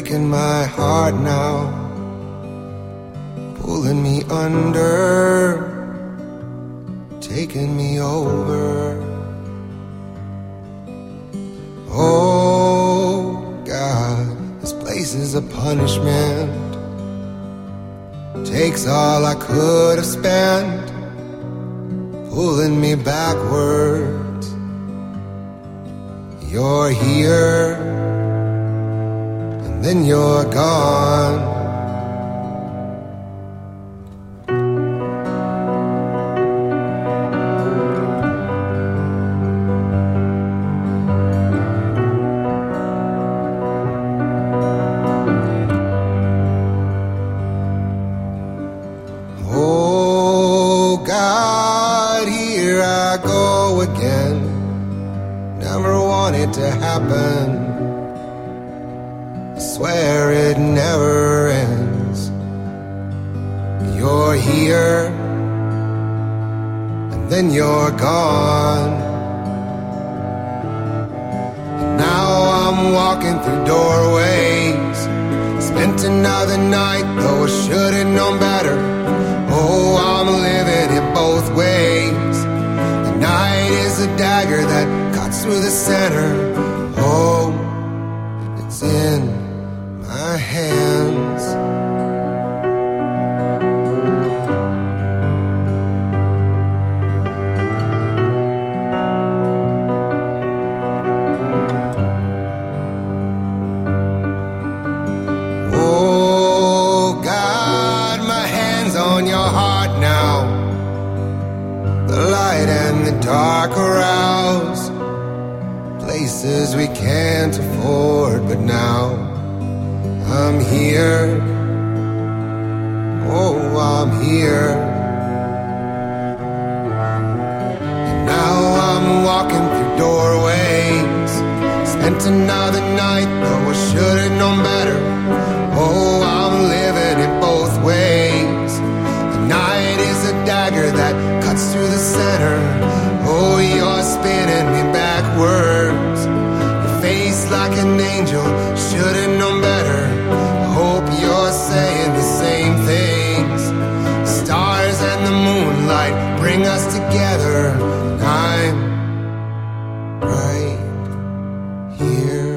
breaking my heart now, pulling me under, taking me over. Oh God, this place is a punishment. Takes all I could have spent, pulling me backwards. You're here, and then you're gone. Oh God, here I go again. Never wanted to happen. I swear it never ends. You're here, and then you're gone. And now I'm walking through doorways. Spent another night, though I should've known better. Oh, I'm living it both ways. The night is a dagger that cuts through the center. Oh, it's in my hands. Oh God, my hands on your heart now. The light and the dark arouse places we can't afford, but now I'm here. Oh, I'm here. And now I'm walking through doorways. Spent another night, though I should've known better. Oh, I'm living it both ways. The night is a dagger that cuts through the center. Oh, you're spinning me backwards. Your face like an angel, should've known better. I hope you're saying the same things. The stars and the moonlight bring us together. And I'm right here.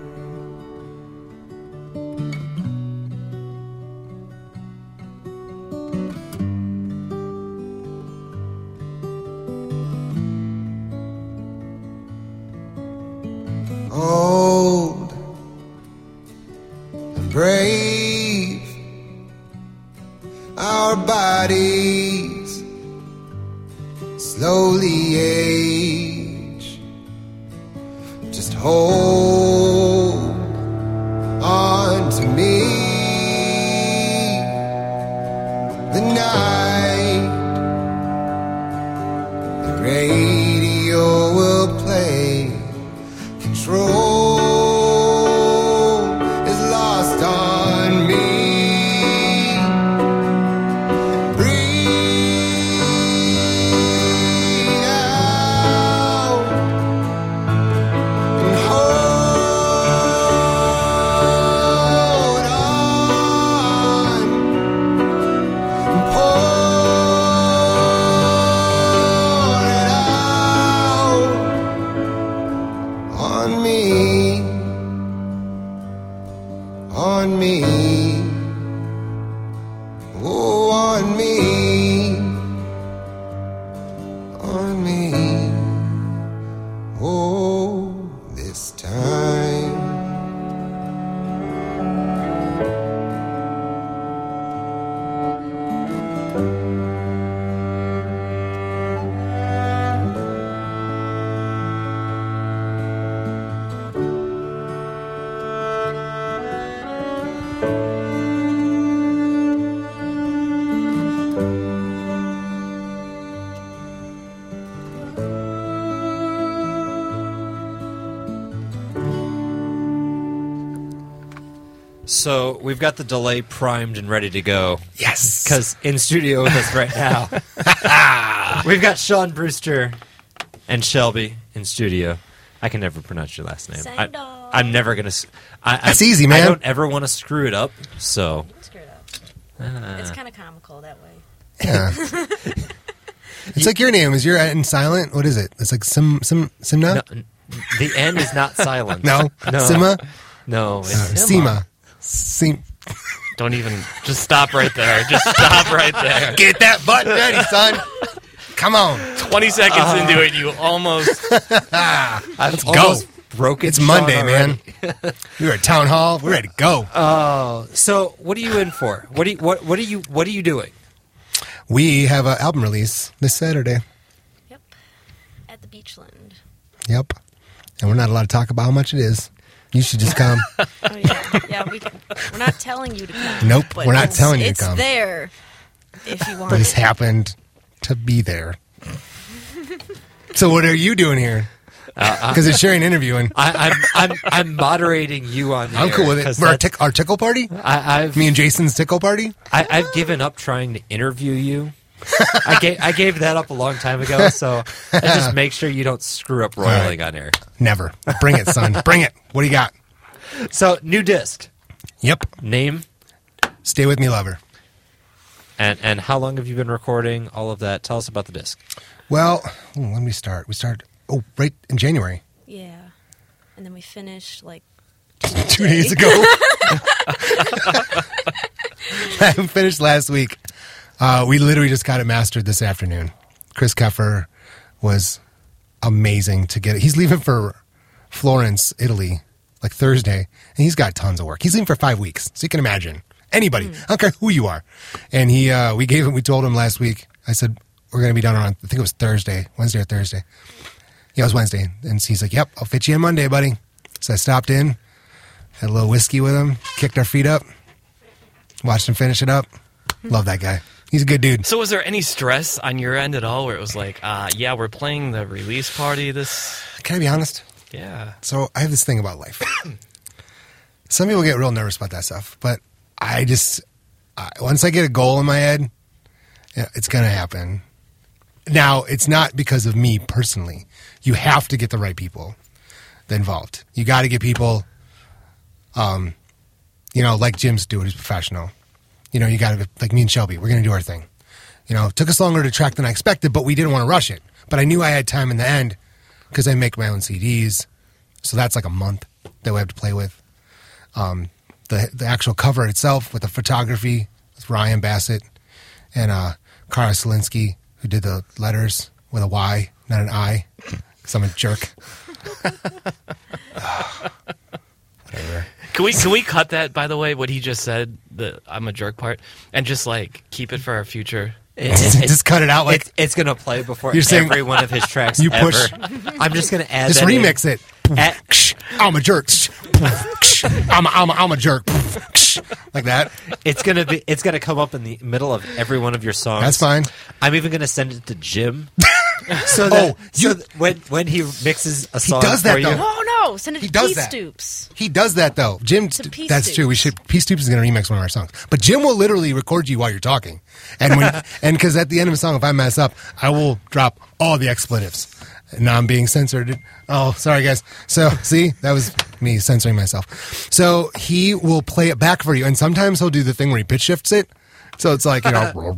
Old and brave, our bodies slowly age. Just hold on to me. The night, the radio will play. Control is lost on me. Breathe out and hold on and pour it out on me, on me, oh, on me, on me, oh, this time. So we've got the delay primed and ready to go. Yes. Because in studio with us right now, we've got Sean Brewster and Shelby in studio. I can never pronounce your last name. Sandal. I'm never going to... That's easy, man. I don't ever want to screw it up, so... Screw it up. It's kind of comical that way. Yeah. It's like your name. Is your N silent? What is it? It's like Simna? No, the N is not silent. No? No. Sima? No, it's Sima. Sima. Don't even... Just stop right there. Just stop right there. Get that button ready, son. Come on. 20 seconds into it, you almost... Let's go. almost broken. It's Sean Monday, already. man. We were at town hall. We're ready to go. So, what are you in for? What are you doing? We have an album release this Saturday. Yep. At the Beachland. Yep. And we're not allowed to talk about how much it is. You should just come. Oh, yeah. Yeah, we're not telling you to come. Nope, but we're not telling you to it's come. It's there if you want But it's it. happened to be there. So what are you doing here? Because it's sharing interviewing. I'm moderating you on. I'm cool with it. For our tickle party. Me and Jason's tickle party. I've given up trying to interview you. I gave that up a long time ago. So I just make sure you don't screw up roiling on air. Never. Bring it, son. Bring it. What do you got? So new disc. Yep. Name. Stay With Me, Lover. And how long have you been recording all of that? Tell us about the disc. Well, when we start? We started right in January. Yeah. And then we finished like 2 days ago. I finished last week. We literally just got it mastered this afternoon. Chris Keffer was amazing to get it. He's leaving for Florence, Italy, like Thursday, and he's got tons of work. He's leaving for 5 weeks, so you can imagine. Anybody, I don't care who you are. And we told him last week, I said, we're going to be done around, I think it was Wednesday or Thursday. Yeah, it was Wednesday. And he's like, yep, I'll fit you in Monday, buddy. So I stopped in, had a little whiskey with him, kicked our feet up, watched him finish it up. Love that guy. He's a good dude. So was there any stress on your end at all where it was like, yeah, we're playing the release party this... Can I be honest? Yeah. So I have this thing about life. Some people get real nervous about that stuff, but I just, once I get a goal in my head, it's going to happen. Now, it's not because of me personally. You have to get the right people involved. You got to get people, like Jim's doing, who's professional. You got to, like me and Shelby, we're going to do our thing. It took us longer to track than I expected, but we didn't want to rush it. But I knew I had time in the end because I make my own CDs. So that's like a month that we have to play with. The actual cover itself with the photography with Ryan Bassett and Kara Selinsky, who did the letters with a Y, not an I, because I'm a jerk. Whatever. Can we cut that, by the way, what he just said, the I'm a jerk part, and just like keep it for our future? Just cut it out. Like it's going to play before You're saying- every one of his tracks. You ever. push- I'm just going to add. just that in. remix it. I'm a jerk. I'm a jerk. Like that. It's gonna come up in the middle of every one of your songs. That's fine. I'm even gonna send it to Jim. So that, when he mixes a song does that, for you, though. Oh no! Send it He to does P that. Stoops. He does that though. Jim, To P. that's true. P. Stoops is going to remix one of our songs, but Jim will literally record you while you're talking, and because at the end of a song, if I mess up, I will drop all the expletives. Now I'm being censored. Oh, sorry guys. So see, that was me censoring myself. So he will play it back for you, and sometimes he'll do the thing where he pitch shifts it. So it's like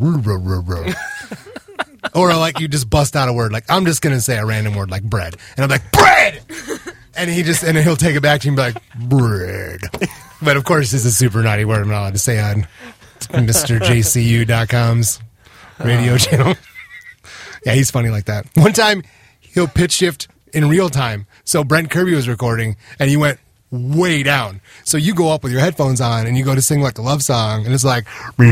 or like you just bust out a word. Like I'm just going to say a random word like bread, and I'm like bread. And he'll take it back to you and be like, bread. But of course, this is a super naughty word I'm not allowed to say on MrJCU.com's radio channel. Yeah, he's funny like that. One time, he'll pitch shift in real time. So Brent Kirby was recording, and he went way down. So you go up with your headphones on, and you go to sing like a love song, and it's like,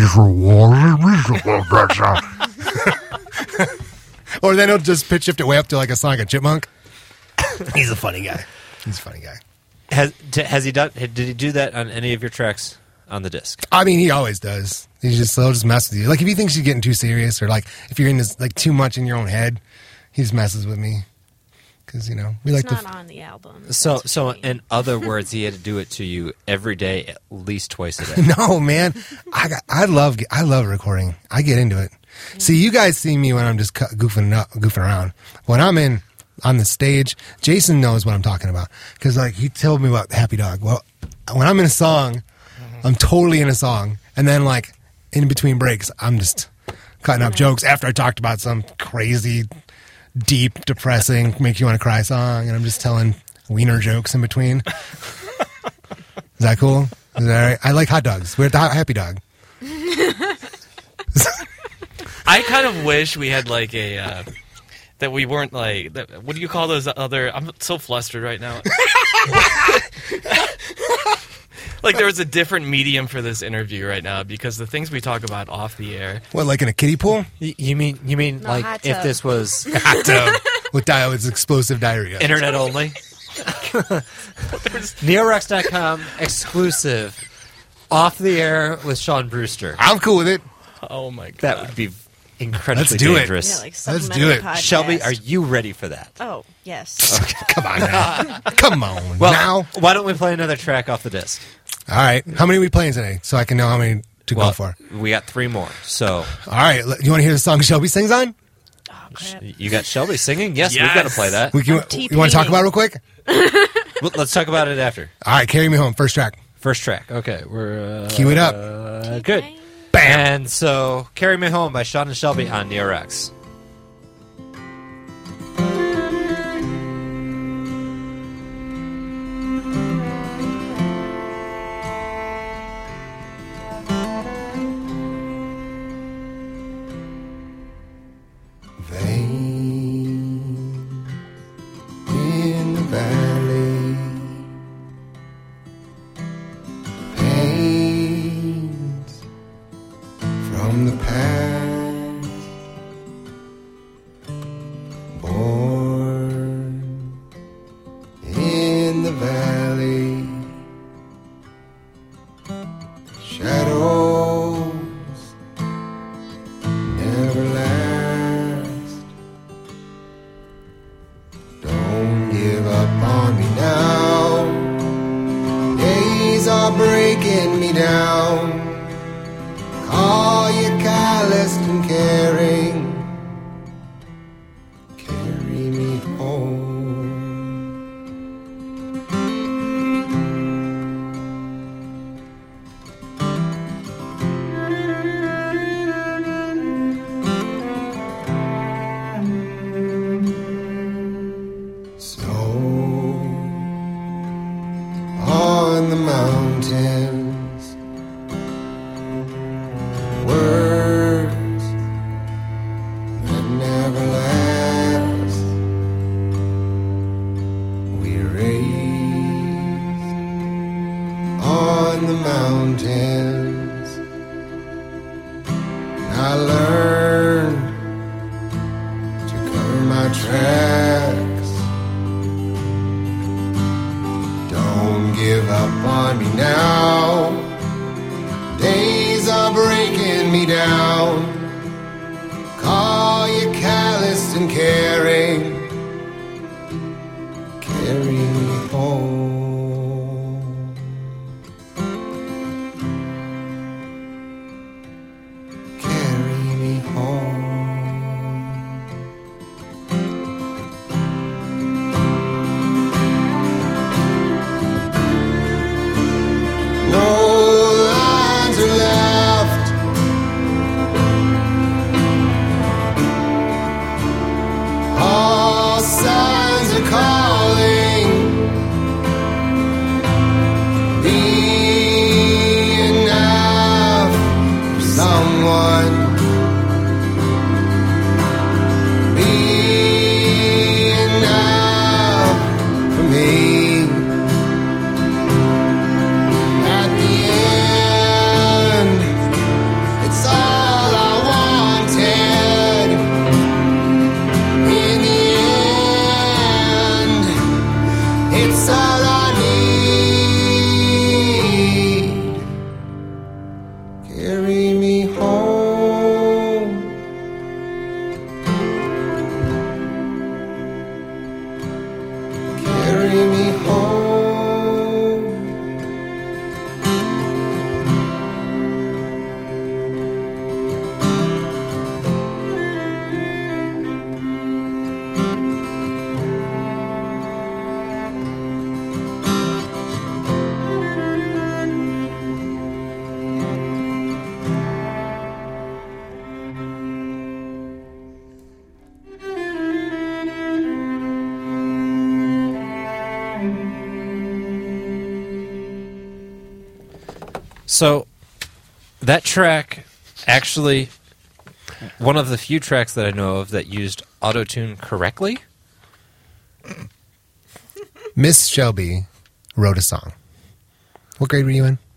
or then he'll just pitch shift it way up to like a song like a chipmunk. He's a funny guy. He's a funny guy. has he done? Did he do that on any of your tracks on the disc? I mean, he always does. He'll just mess with you. Like if he thinks you're getting too serious, or like if you're in this like too much in your own head, he just messes with me. Because we like It's not on the album. So That's funny. in other words, he had to do it to you every day, at least twice a day. No, man. I love recording. I get into it. See, you guys see me when I'm just goofing around. When I'm in on the stage. Jason knows what I'm talking about because like he told me about Happy Dog. Well, when I'm in a song, I'm totally in a song, and then like in between breaks, I'm just cutting up jokes after I talked about some crazy, deep, depressing, make you want to cry song, and I'm just telling wiener jokes in between. Is that cool? Is that all right? I like hot dogs. We're at the Happy Dog. I kind of wish we had like a that we weren't like that, what do you call those other? I'm so flustered right now. Like there was a different medium for this interview right now because the things we talk about off the air. What, like in a kiddie pool? You mean No, like hot if tub. this was Hot tub with explosive diarrhea. internet only? NeoRex.com exclusive off the air with Sean Brewster. I'm cool with it. Oh my god. That would be incredibly Let's do it. dangerous. Yeah, like Let's do supplementary it. podcast. Shelby, are you ready for that? Oh, yes. Come on now. Come on Well, now. why don't we play another track off the disc? All right. How many are we playing today so I can know how many to go for? We got 3 more. So All right. You want to hear the song Shelby sings on? Oh, crap. you got Shelby singing? Yes, we've Yes. got to play that. You want to talk about it real quick? Well, let's talk about it after. All right. Carry Me Home. First track. First track. Okay, we're Cue it up. good. Bam. And so, "Carry Me Home" by Sean and Shelby on NeoRex. Vain in the valley, pains from the past, born in the valley, shadows never last. Don't give up on me now. Days are breaking me down. Call you calloused and caring. Carry me home. Snow on the mountains, words that never last. We raised on the mountains. I learned to cover my tracks. Don't give up on me now. Days are breaking me down. Call you calloused and caring. Carry me home. Carry me home. No So that track, actually, one of the few tracks that I know of that used auto-tune correctly. Miss Shelby wrote a song. What grade were you in?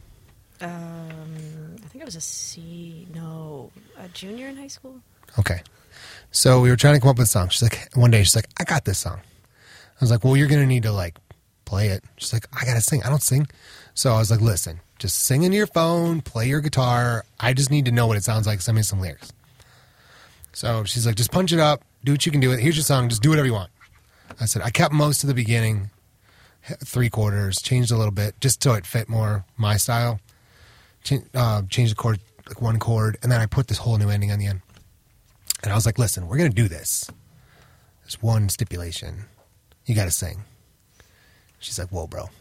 I think I was a junior in high school. Okay. So we were trying to come up with a song. One day she's like, I got this song. I was like, well, you're going to need to like play it. She's like, I got to sing. I don't sing. So I was like, listen, just sing into your phone, play your guitar. I just need to know what it sounds like. Send me some lyrics. So she's like, just punch it up. Do what you can do. Here's your song. Just do whatever you want. I said, I kept most of the beginning, 3/4, changed a little bit just so it fit more my style. Changed the chord, like one chord, and then I put this whole new ending on the end. And I was like, listen, we're going to do this. There's one stipulation. You got to sing. She's like, whoa, bro.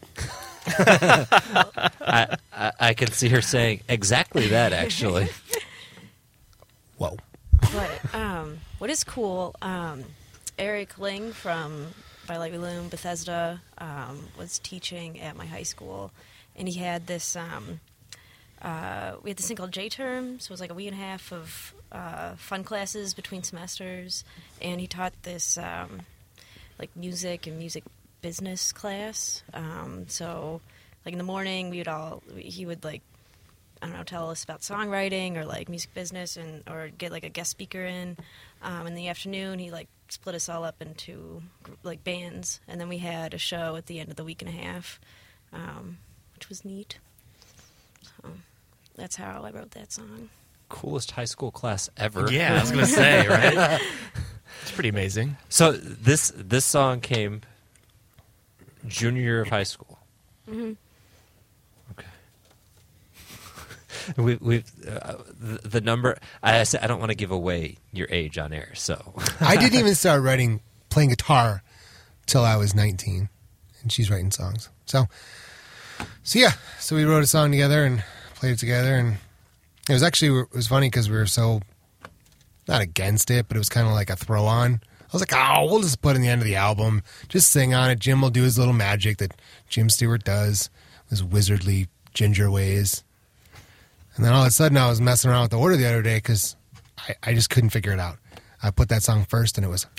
I can see her saying exactly that, actually. Whoa. But what is cool, Eric Ling from By Lightly Loom, Bethesda, was teaching at my high school, and he had this, we had this thing called J-Term, so it was like a week and a half of fun classes between semesters, and he taught this like music and music business class. So like in the morning he would like, I don't know, tell us about songwriting or like music business or get like a guest speaker in. In the afternoon he like split us all up into like bands, and then we had a show at the end of the week and a half, which was neat. So that's how I wrote that song. Coolest high school class ever. Yeah, I was going to say, right? It's pretty amazing. So this song came junior year of high school. Mm-hmm. Okay. We've the number. I said I don't want to give away your age on air, so I didn't even start playing guitar till I was 19, and she's writing songs. So yeah. So we wrote a song together and played it together, and it was funny because we were so not against it, but it was kind of like a throw on. I was like, oh, we'll just put in the end of the album, just sing on it. Jim will do his little magic that Jim Stewart does, his wizardly ginger ways. And then all of a sudden I was messing around with the order the other day because I just couldn't figure it out. I put that song first and it was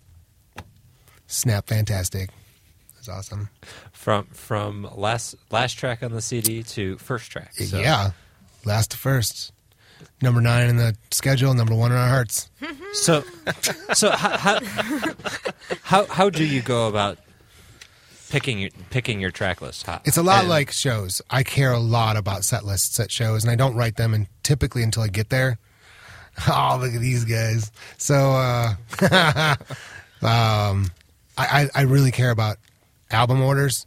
snap fantastic. It was awesome. From last track on the CD to first track. So. Yeah, last to first. Number 9 in the schedule, number 1 in our hearts. So how do you go about picking your track list? It's a lot like shows. I care a lot about set lists at shows, and I don't write them typically until I get there. Oh, look at these guys. So I really care about album orders.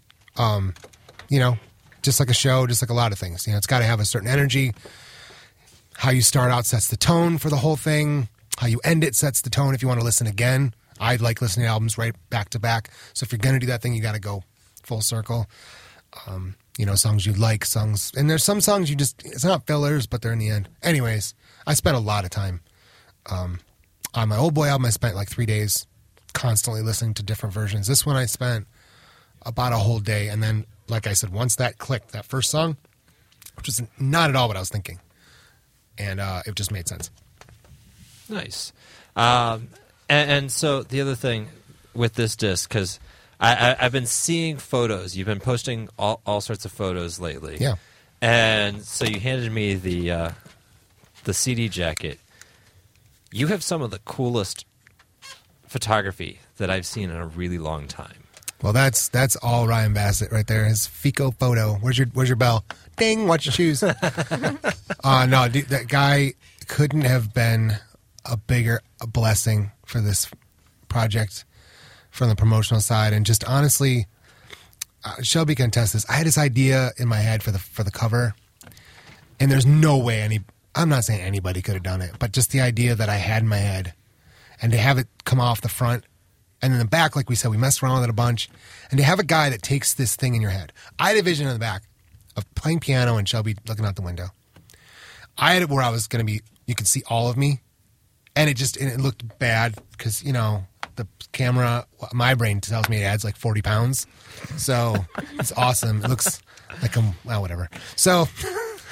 Just like a show, just like a lot of things. It's got to have a certain energy. How you start out sets the tone for the whole thing. How you end it sets the tone if you want to listen again. I like listening to albums right back to back. So if you're going to do that thing, you got to go full circle. Songs you like, songs. And there's some songs it's not fillers, but they're in the end. Anyways, I spent a lot of time. On my Old Boy album, I spent like 3 days constantly listening to different versions. This one I spent about a whole day. And then, like I said, once that clicked, that first song, which was not at all what I was thinking. And it just made sense. Nice. And so the other thing with this disc, because I've been seeing photos. You've been posting all sorts of photos lately. Yeah. And so you handed me the CD jacket. You have some of the coolest photography that I've seen in a really long time. Well, that's all Ryan Bassett right there. His Fico photo. Where's your bell? Ding! Watch your shoes. No, dude, that guy couldn't have been a bigger blessing for this project from the promotional side, and just honestly, Shelby can attest this. I had this idea in my head for the cover, and there's no way I'm not saying anybody could have done it, but just the idea that I had in my head, and to have it come off the front. And in the back, like we said, we messed around with it a bunch. And to have a guy that takes this thing in your head. I had a vision in the back of playing piano and Shelby looking out the window. I had it where I was going to be, you could see all of me. And it looked bad because, the camera, my brain tells me it adds like 40 pounds. So it's awesome. It looks like whatever. So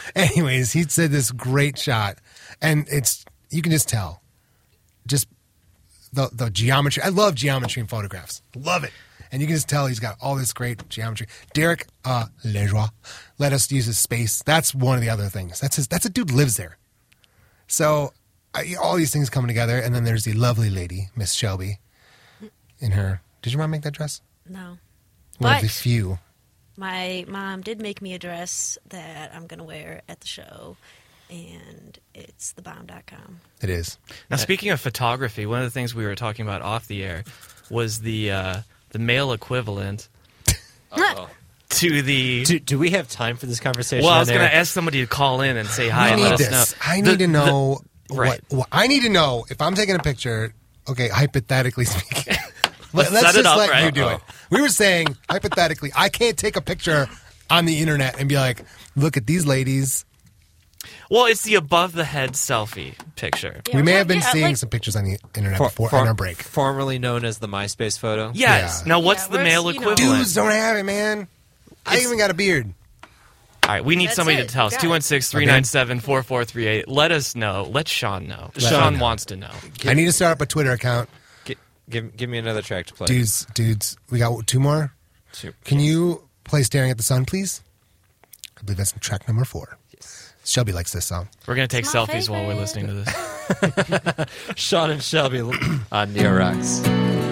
Anyways, he said this great shot, and you can just tell, just the geometry. I love geometry in photographs. Love it. And you can just tell he's got all this great geometry. Derek Lejoie let us use his space. That's one of the other things. That's a dude lives there. So all these things coming together, and then there's the lovely lady, Miss Shelby, in her. Did your mom make that dress? No. One of the But few. my mom did make me a dress that I'm going to wear at the show, and it's thebomb.com. It is. Now, speaking of photography, one of the things we were talking about off the air was the male equivalent Uh-oh. to the. Do we have time for this conversation? Well, I was on going to air? ask somebody to call in and say hi and I let need us this. know. I need to know. right. What I need to know if I'm taking a picture. Okay, hypothetically speaking, let's set just it up, let right? you do it. We were saying hypothetically, I can't take a picture on the internet and be like, "Look at these ladies." Well, it's the above the head selfie picture. Yeah, We may well, have been yeah, seeing like- some pictures on the internet before on our break. Formerly known as the MySpace photo. Yes. Yeah. Now, what's Yeah, the where male it's, you know- equivalent? Dudes don't have it, man. I even got a beard. All right, we need That's somebody it. to tell us. You got it. 216-397-4438. Let us know. Let Sean know. Let Sean him know. wants to know. I need to start up a Twitter account. Give me another track to play. Dudes, we got 2 more. Can you play Staring at the Sun, please? I believe that's track number 4. Yes. Shelby likes this song. We're going to take It's my selfies while we're favorite. listening to this. Sean and Shelby on Neo Rocks.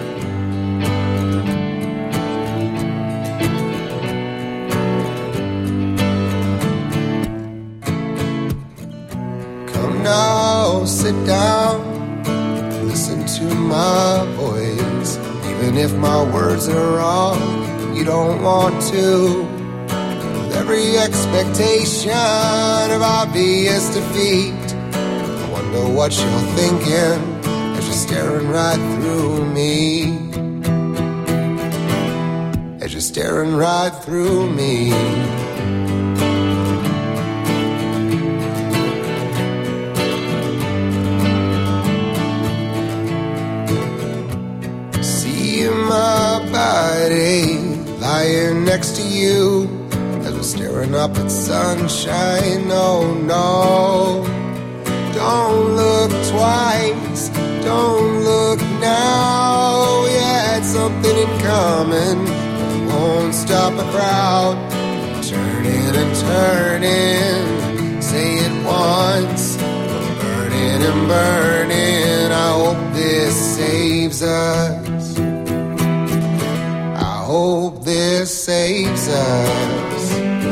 Come now, sit down, listen to my voice. Even if my words are wrong, you don't want to. With every expectation of obvious defeat, I wonder what you're thinking as you're staring right through me. As you're staring right through me. See my body lying next to you as we're staring up at sunshine. Oh no, don't look twice, don't look now. Yeah, it's something in common, it won't stop a crowd. Turning and turning, say it once, burning and burning. I hope this saves us. I hope this saves us.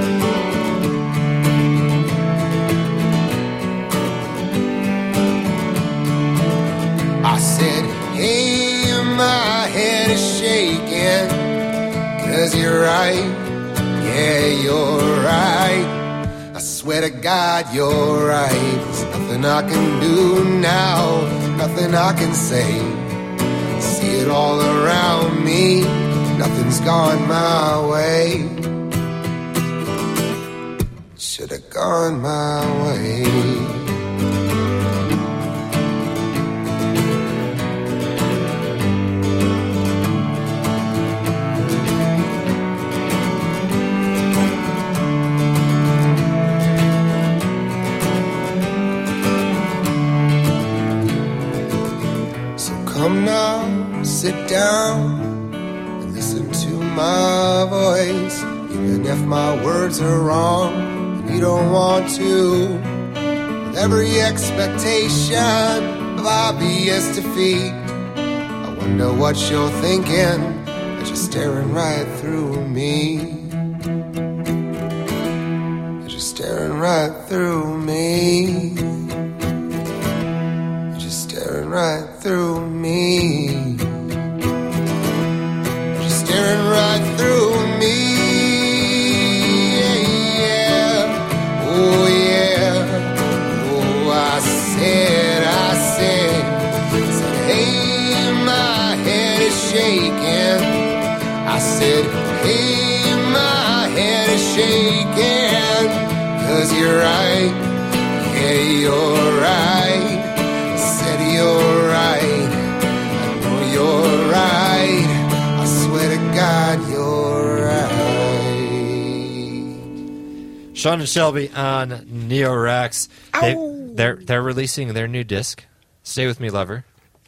I said, hey, my head is shaking, 'cause you're right, yeah, you're right. I swear to God, you're right. There's nothing I can do now, nothing I can say. See it all around me, nothing's gone my way. Should have gone my way. Come now, sit down and listen to my voice. Even if my words are wrong and you don't want to. With every expectation of obvious defeat, I wonder what you're thinking as you're staring right through me. As you're staring right through me. Staring right through me. Just staring right through me. Yeah. Oh yeah. Oh, I said, hey, my head is shaking. I said, hey, my head is shaking. 'Cause you're right. Yeah, you're right. You're right, I know you're right, I swear to God you're right. Sean and Shelby on Neo Rex. They're releasing their new disc, Stay With Me Lover.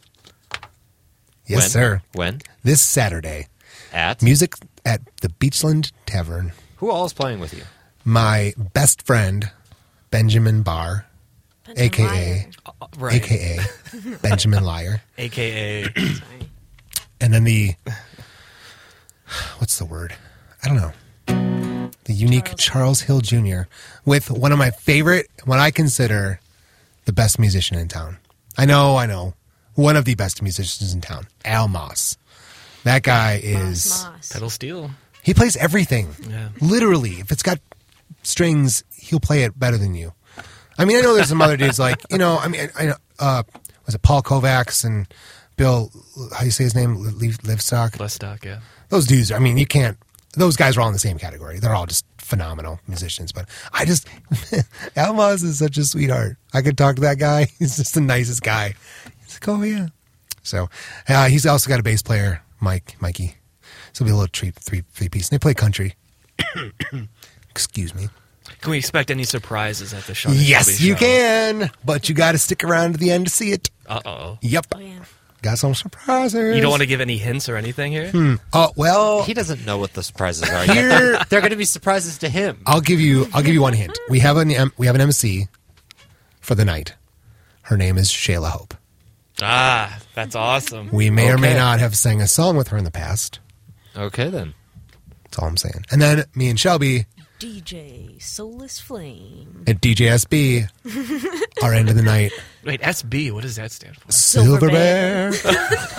Yes, When? sir. When? This Saturday. At? Music at the Beachland Tavern. Who all is playing with you? My best friend, Benjamin Barr, Benjamin Right. a.k.a. Benjamin Liar. AKA. Sorry. And then what's the word? I don't know. The unique Charles Hill Jr. with one of my favorite, what I consider the best musician in town. I know. One of the best musicians in town, Al Moss. That guy is... Moss. Pedal steel. He plays everything. Yeah. Literally. If it's got strings, he'll play it better than you. I mean, I know there's some other dudes like, I know, was it Paul Kovacs and Bill, how do you say his name? Livestock? Lestock, yeah. Those dudes, I mean, you can't, those guys are all in the same category. They're all just phenomenal musicians. But I just, Al Moss is such a sweetheart. I could talk to that guy. He's just the nicest guy. He's like, oh, yeah. So he's also got a bass player, Mikey. So it'll be a little three-piece. And they play country. Excuse me. Can we expect any surprises at the show? Yes, you can. But you got to stick around to the end to see it. Uh-oh. Yep. Oh, yeah. Got some surprises. You don't want to give any hints or anything here? Oh, well, He doesn't know what the surprises are. Here- yet. They're going to be surprises to him. I'll give you one hint. We have an MC for the night. Her name is Shayla Hope. Ah, that's awesome. We may or may Okay. not have sang a song with her in the past. Okay, then. That's all I'm saying. And then me and Shelby DJ Soulless Flame. at DJSB our end of the night. Wait, SB, what does that stand for? Silver Bear. Bear.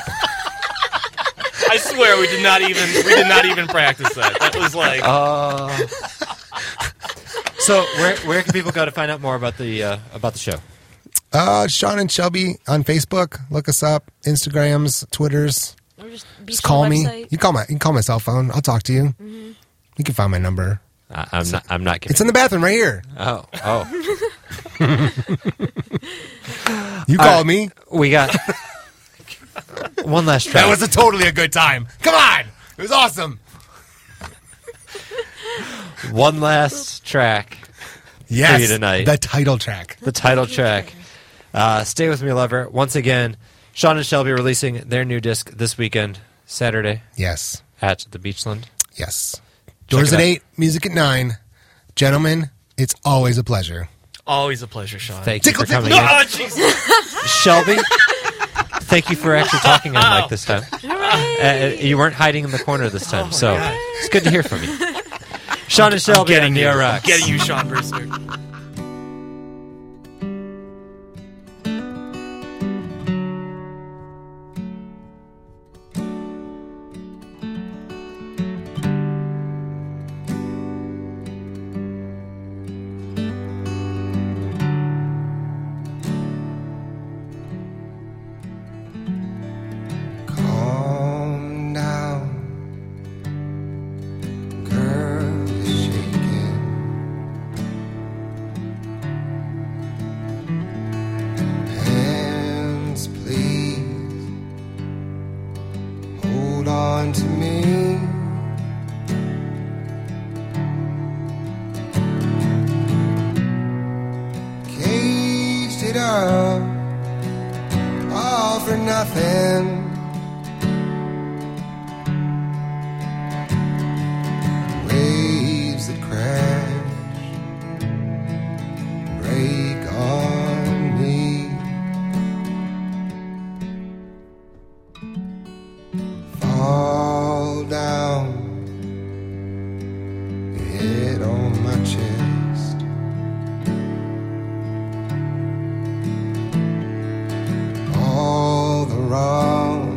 I swear we did not even practice that. That was like So where can people go to find out more about the show? Sean and Shelby on Facebook. Look us up. Instagrams, Twitters. Or just Just call me. website. You can call my cell phone. I'll talk to you. You can find my number. I'm not kidding. It's in the bathroom right here. Oh. You call me. We got one last track. That was totally a good time. Come on. It was awesome. One last track. Yes. For you tonight. The title track. The title track. Stay With Me, Lover. Once again, Sean and Shelby releasing their new disc this weekend, Saturday, Yes. at the Beachland. Yes. Doors it at out. 8, music at 9. Gentlemen, it's always a pleasure. always a pleasure, Sean. Thank you for Tickle, coming tickle. in. Oh, Jesus. Shelby, thank you for actually talking in mic this time. You weren't hiding in the corner this time, so it's good to hear from you. Sean and Shelby on Neo I'm Rocks. getting you, Sean Brewster. Calm down, girl, you're shaking. Hands, please, hold on to me. Caged it up, all for nothing. Waves that crash break on me. Fall down, hit on my chest. All the wrong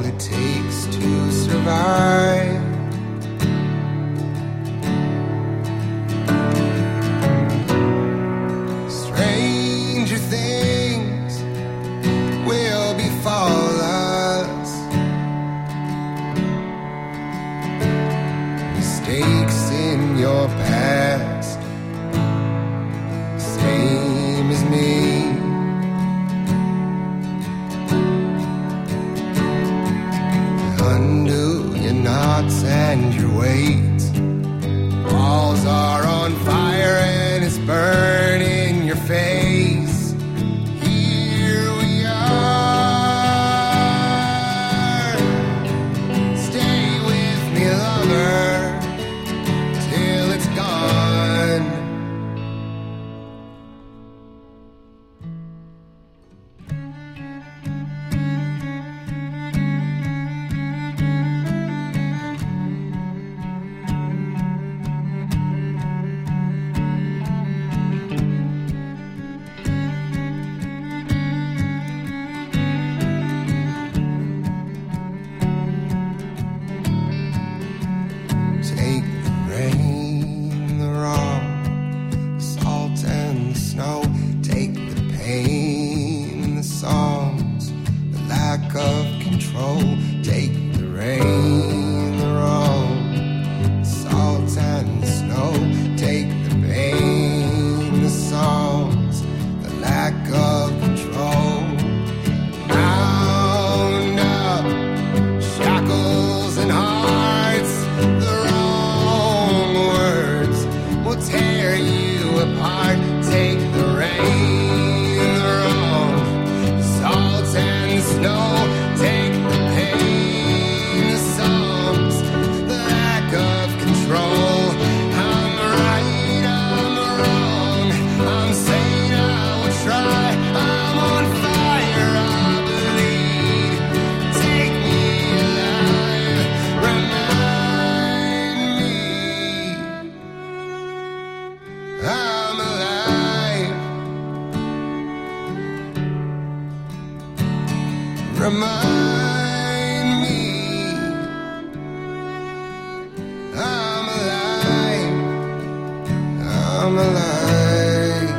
it takes to survive. Stranger things will befall us. Mistakes in your past, same as me. Undo your knots and your weights. Walls are on fire and it's burning your face. Here we are. Stay with me, lover, till it's gone. Take the rain, the wrong, the salt and the snow. Take the pain, the songs, the lack of control. Take the rain, the wrong, the salt and the snow. Take the pain, the songs, the lack of control. Bound up, shackles and hearts, the wrong words will tear you apart. Take the rain, the wrong, the salt and the snow. Take the pain, the songs, the lack of control. I'm right, I'm wrong, I'm saying I will try. I'm on fire, I bleed. Take me alive, remind me I'm alive. Remind me I'm alive. I'm alive.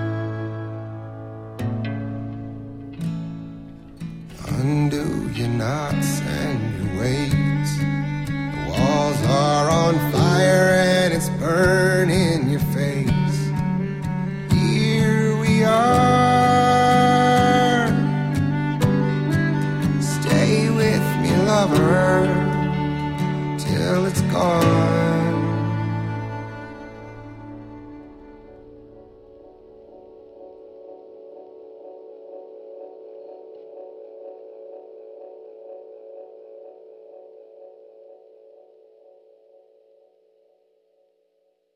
Undo your knots and your weights. The walls are on fire